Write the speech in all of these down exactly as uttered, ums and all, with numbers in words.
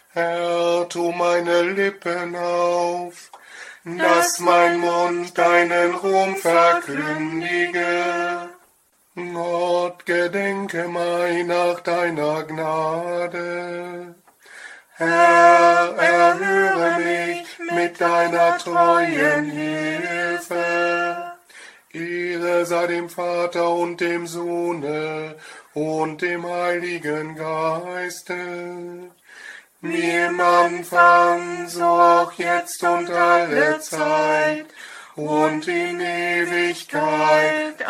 Herr, tu meine Lippen auf, dass mein Mund deinen Ruhm verkündige. Gott, gedenke meiner deiner Gnade. Herr, erhöre mich mit deiner treuen Hilfe. Ehre sei dem Vater und dem Sohne und dem Heiligen Geiste, wie im Anfang, so auch jetzt und alle Zeit und in Ewigkeit.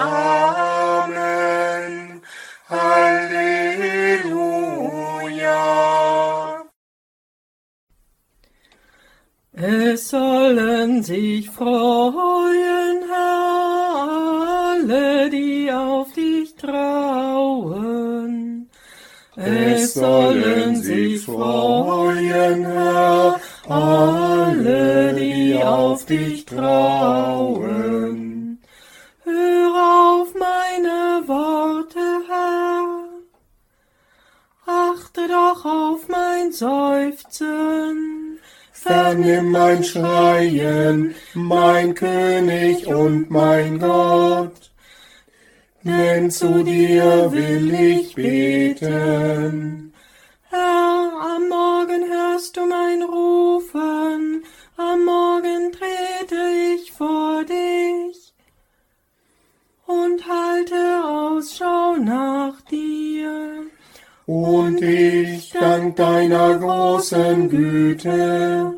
Amen. Halleluja. Es sollen sich freuen, Herr, alle, die auf dich trauen. Es sollen sich freuen, Herr, alle, die auf dich trauen. Hör auf meine Worte, Herr, achte doch auf mein Seufzen. Vernimm mein Schreien, mein König und mein Gott, denn zu dir will ich beten. Herr, am Morgen hörst du mein Rufen, am Morgen trete ich vor dich und halte Ausschau nach dir. Und ich dank deiner großen Güte,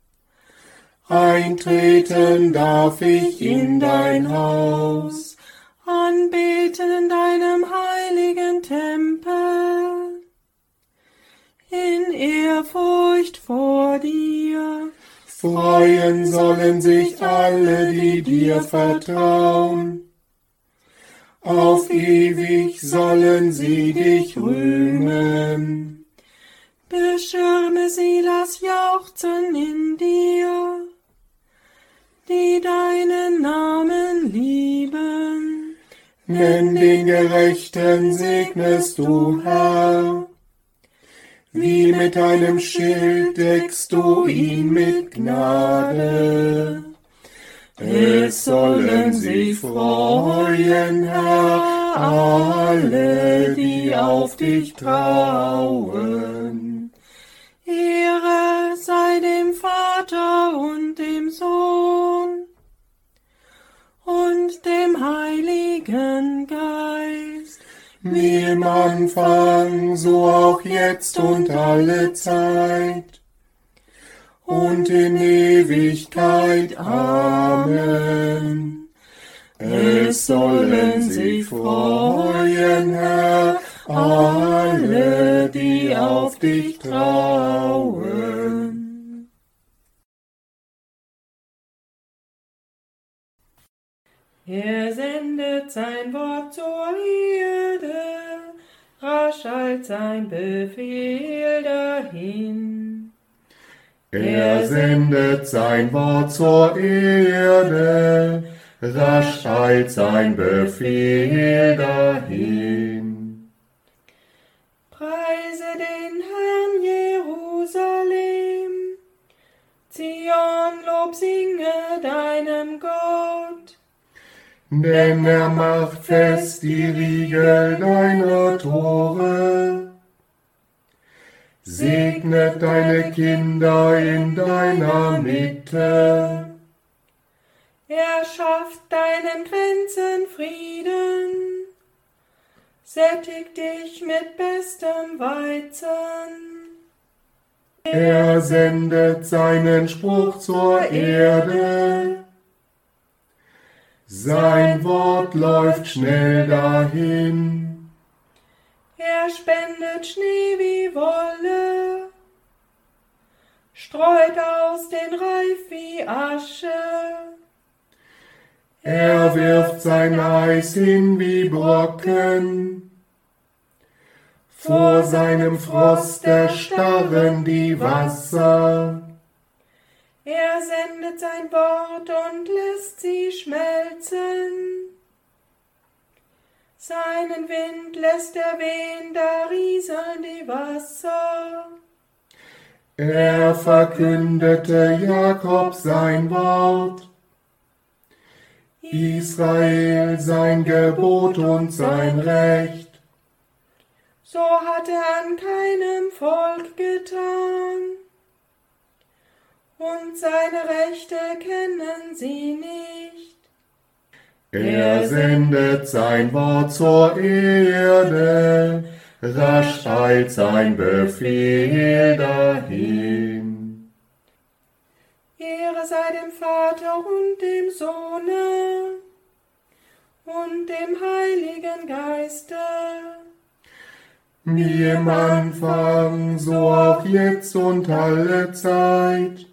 eintreten darf ich in dein Haus, anbeten in deinem heiligen Tempel, in Ehrfurcht vor dir. Freuen sollen sich alle, die dir vertrauen. Auf ewig sollen sie dich rühmen. Beschirme sie das Jauchzen in dir, die deinen Namen lieben. Denn den Gerechten segnest du, Herr. Wie mit einem Schild deckst du ihn mit Gnade. Es sollen sich freuen, Herr, alle, die auf dich trauen. Ehre sei dem Vater und dem Sohn und dem Heiligen Geist, wie im Anfang, so auch jetzt und alle Zeit und in Ewigkeit. Amen. Es sollen sich freuen, Herr, alle, die auf dich trauen. Er sendet sein Wort zur Erde, rasch als sein Befehl dahin. Er sendet sein Wort zur Erde, rasch als sein Befehl dahin. Preise den Herrn Jerusalem, Zion, Lob singe deinem Gott. Denn er macht fest die Riegel deiner Tore, segnet deine Kinder in deiner Mitte. Er schafft deinen Grenzen Frieden, sättigt dich mit bestem Weizen. Er sendet seinen Spruch zur Erde, sein Wort läuft schnell dahin. Er spendet Schnee wie Wolle, streut aus den Reif wie Asche. Er wirft sein Eis hin wie Brocken, vor seinem Frost erstarren die Wasser. Er sendet sein Wort und lässt sie schmelzen. Seinen Wind lässt er wehen, da rieseln die Wasser. Er verkündete Jakob sein Wort, Israel sein Gebot und sein Recht. So hat er an keinem Volk getan, und seine Rechte kennen sie nicht. Er sendet sein Wort zur Erde, rasch eilt sein Befehl dahin. Ehre sei dem Vater und dem Sohne und dem Heiligen Geiste, Wie im Anfang, so auch jetzt und alle Zeit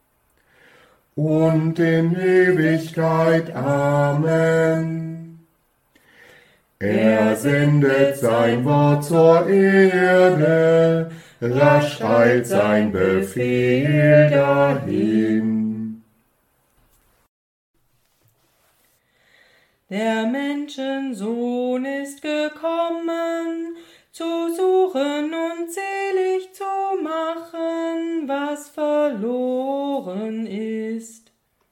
und in Ewigkeit. Amen. Er sendet sein Wort zur Erde, rasch eilt sein Befehl dahin. Der Menschensohn ist gekommen, zu suchen und selig zu machen, was verloren ist.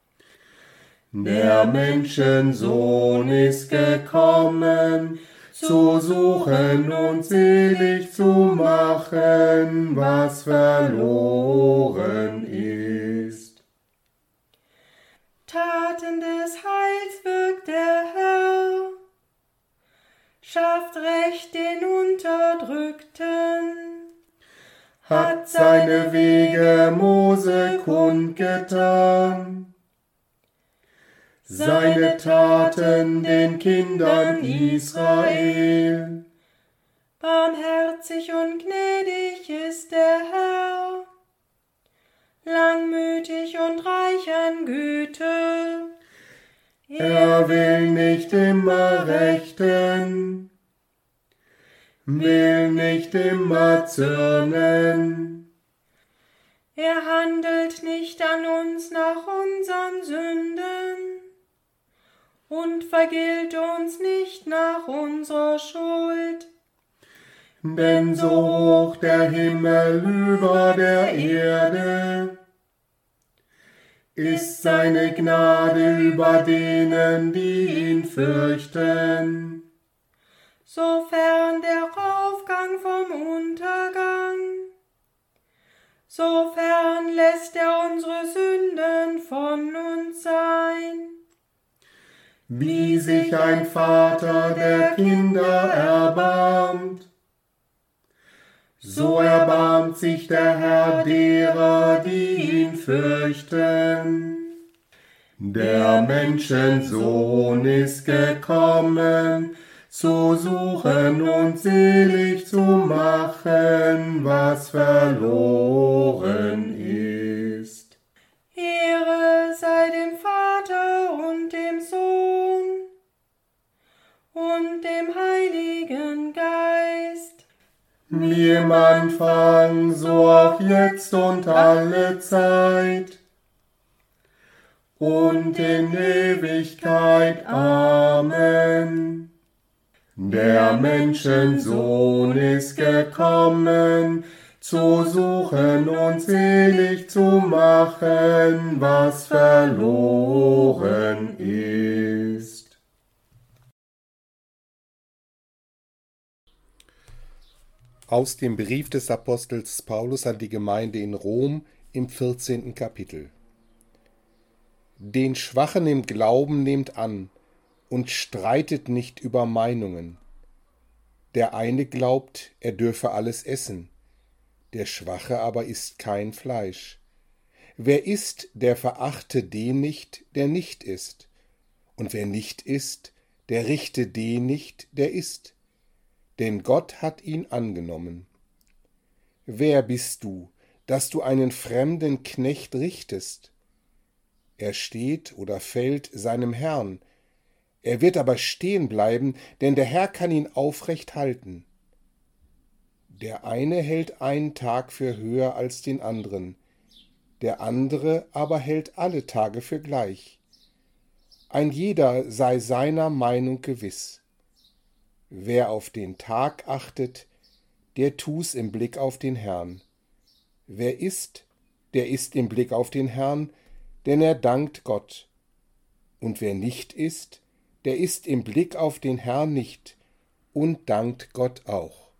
Der Menschensohn ist gekommen, zu suchen und selig zu machen, was verloren ist. Taten des Heils wirkt der Herr, schafft Recht den Unterdrückten, Hat seine Wege Mose kundgetan, seine Taten den Kindern Israel. Barmherzig und gnädig ist der Herr, langmütig und reich an Güte. Er will nicht immer rechten, will nicht immer zürnen. Er handelt nicht an uns nach unseren Sünden und vergilt uns nicht nach unserer Schuld. Denn so hoch der Himmel über der Erde, ist seine Gnade über denen, die ihn fürchten. Sofern der Aufgang vom Untergang, sofern lässt er unsere Sünden von uns sein. Wie sich ein Vater der Kinder erbarmt, so erbarmt sich der Herr derer, die ihn fürchten. Der Menschensohn ist gekommen, zu suchen und selig zu machen, was verloren ist. Ehre sei dem Vater und dem Sohn und dem Heiligen Geist, Wie im Anfang, so auch jetzt und alle Zeit und in Ewigkeit. Amen. Der Menschensohn ist gekommen, zu suchen und selig zu machen, was verloren ist. Aus dem Brief des Apostels Paulus an die Gemeinde in Rom im vierzehnten Kapitel. Den Schwachen im Glauben nehmt an und streitet nicht über Meinungen. Der eine glaubt, er dürfe alles essen, der Schwache aber isst kein Fleisch. Wer isst, der verachte den nicht, der nicht isst. Und wer nicht isst, der richte den nicht, der isst. Denn Gott hat ihn angenommen. Wer bist du, dass du einen fremden Knecht richtest? Er steht oder fällt seinem Herrn. Er wird aber stehen bleiben, denn der Herr kann ihn aufrecht halten. Der eine hält einen Tag für höher als den anderen, der andere aber hält alle Tage für gleich. Ein jeder sei seiner Meinung gewiss. Wer auf den Tag achtet, der tu's im Blick auf den Herrn. Wer ist, der ist im Blick auf den Herrn, denn er dankt Gott. Und wer nicht ist, der ist im Blick auf den Herrn nicht und dankt Gott auch.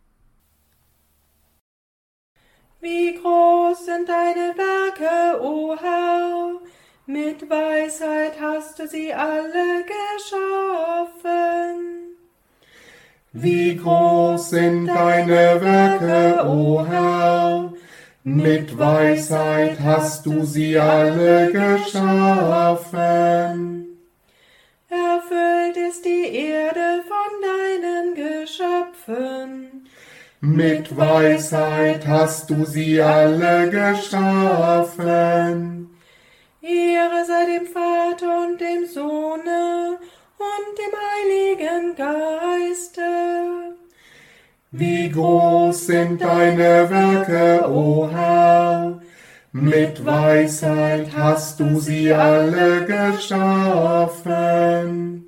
Wie groß sind deine Werke, o Herr, mit Weisheit hast du sie alle geschaffen. Wie groß sind deine Werke, o Herr, mit Weisheit hast du sie alle geschaffen. Erfüllt ist die Erde von deinen Geschöpfen. Mit Weisheit hast du sie alle geschaffen. Ehre sei dem Vater und dem Sohne und dem Heiligen Geiste. Wie groß sind deine Werke, o Herr, mit Weisheit hast du sie alle geschaffen.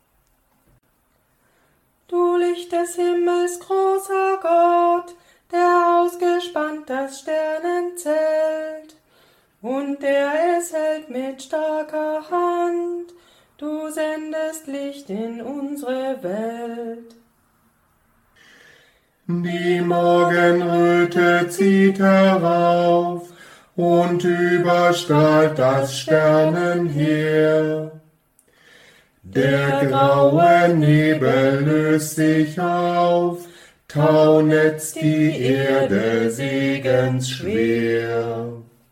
Du Licht des Himmels, großer Gott, der ausgespannt das Sternenzelt und der es hält mit starker Hand, du sendest Licht in unsere Welt. Die Morgenröte zieht herauf und überstrahlt das Sternenheer. Der graue Nebel löst sich auf, taunetzt die Erde segensschwer.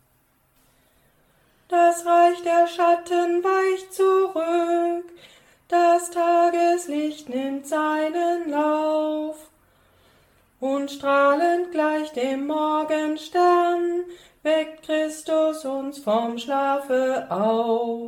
Das Reich der Schatten weicht zurück, das Tageslicht nimmt seinen Lauf. Und strahlend gleich dem Morgenstern weckt Christus uns vom Schlafe auf.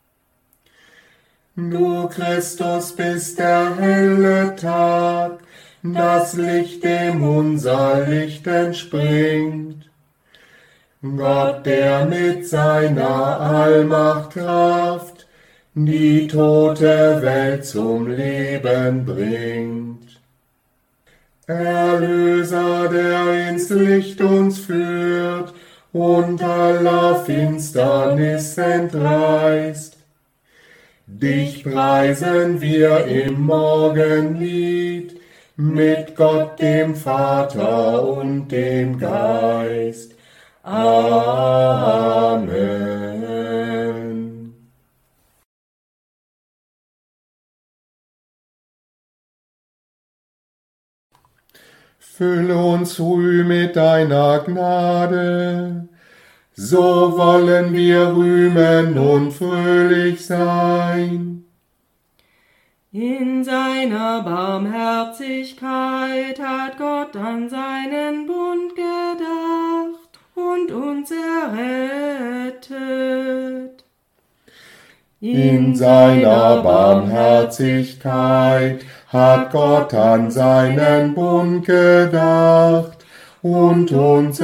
Du Christus bist der helle Tag, das Licht, dem unser Licht entspringt. Gott, der mit seiner Allmacht Kraft die tote Welt zum Leben bringt. Erlöser, der ins Licht uns führt und aller Finsternis entreißt. Dich preisen wir im Morgenlied mit Gott dem Vater und dem Geist. Amen. Fülle uns früh mit deiner Gnade, so wollen wir rühmen und fröhlich sein. In seiner Barmherzigkeit hat Gott an seinen Bund gedacht und uns errettet. In seiner Barmherzigkeit hat Gott an seinen Bund gedacht und uns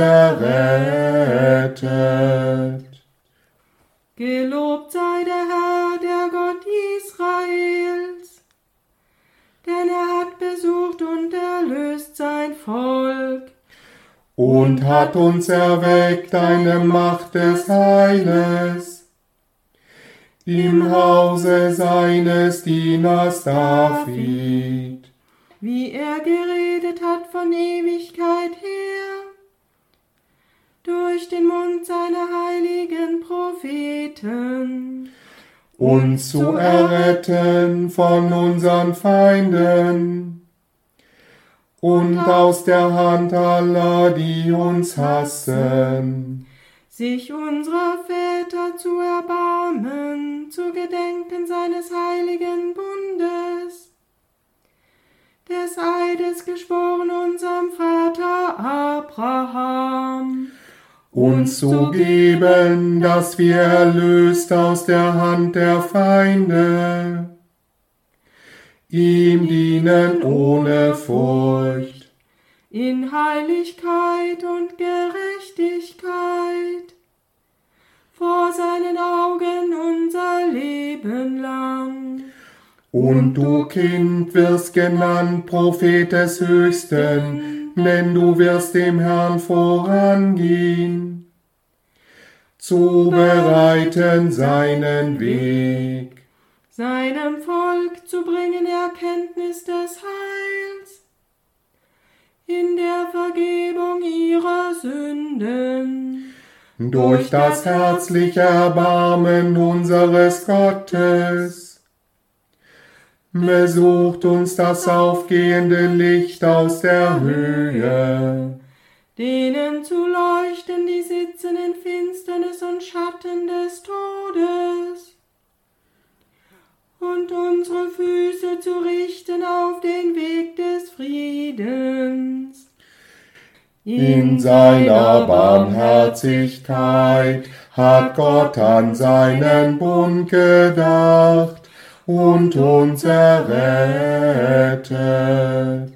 errettet. Gelobt sei der Herr, der Gott Israels, denn er hat besucht und erlöst sein Volk und hat uns erweckt eine Macht des Heiles im Hause seines Dieners David, wie er geredet hat von Ewigkeit her, durch den Mund seiner heiligen Propheten, uns zu erretten von unseren Feinden und aus der Hand aller, die uns hassen, sich unserer Väter zu erbarmen, zu gedenken seines heiligen Bundes, des Eides geschworen unserem Vater Abraham, uns zu geben, dass wir erlöst aus der Hand der Feinde, ihm dienen ohne Furcht, in Heiligkeit und Gerechtigkeit, vor seinen Augen unser Leben lang. Und du, Kind, wirst genannt, Prophet des Höchsten, denn du wirst dem Herrn vorangehen, zu bereiten seinen Weg, seinem Volk zu bringen Erkenntnis des Heils, in der Vergebung ihrer Sünden, durch das herzliche Erbarmen unseres Gottes. Besucht uns das aufgehende Licht aus der Höhe, denen zu leuchten, die sitzen in Finsternis und Schatten des Todes, und unsere Füße zu richten auf den Weg des Friedens. In seiner Barmherzigkeit hat Gott an seinen Bund gedacht und uns errettet.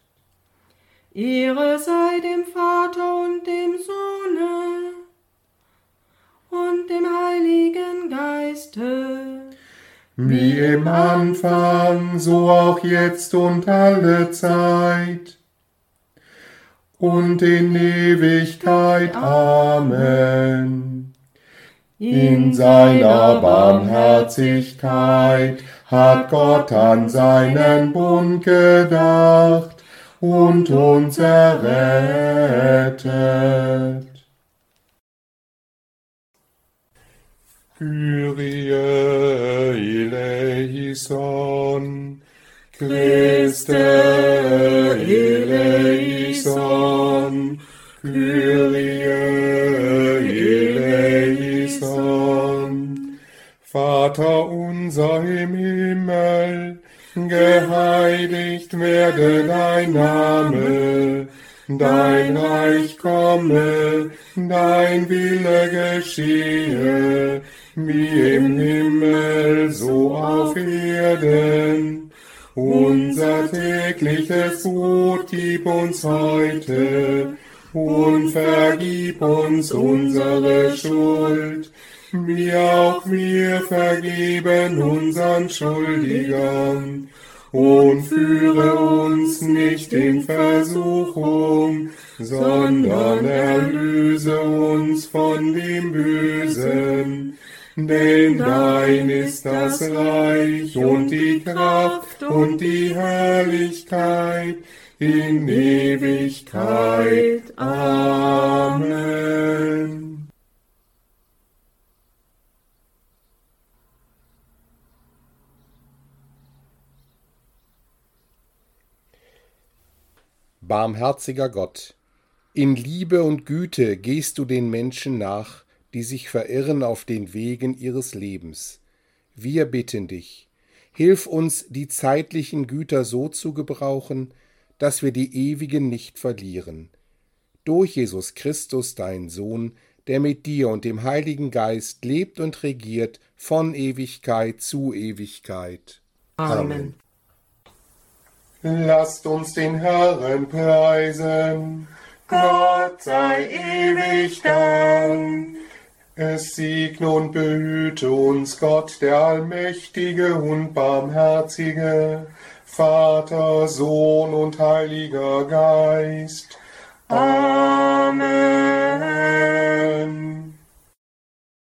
Ehre sei dem Vater und dem Sohne und dem Heiligen Geiste, wie im Anfang, so auch jetzt und alle Zeit und in Ewigkeit. Amen. In seiner Barmherzigkeit hat Gott an seinen Bund gedacht und uns errettet. Kyrie eleison, Christe eleison, Kyrie eleison. Vater unser im Himmel, geheiligt werde dein Name, dein Reich komme, dein Wille geschehe, wie im Himmel, so auf Erden. Unser tägliches Brot gib uns heute und vergib uns unsere Schuld, wie auch wir vergeben unseren Schuldigern. Und führe uns nicht in Versuchung, sondern erlöse uns von dem Bösen. Denn dein ist das Reich und die Kraft und die Herrlichkeit in Ewigkeit. Amen. Barmherziger Gott, in Liebe und Güte gehst du den Menschen nach, die sich verirren auf den Wegen ihres Lebens. Wir bitten dich, hilf uns, die zeitlichen Güter so zu gebrauchen, dass wir die ewigen nicht verlieren. Durch Jesus Christus, dein Sohn, der mit dir und dem Heiligen Geist lebt und regiert von Ewigkeit zu Ewigkeit. Amen. Lasst uns den Herrn preisen. Gott sei ewig Dank. Es segne und behüte uns Gott, der Allmächtige und Barmherzige, Vater, Sohn und Heiliger Geist. Amen.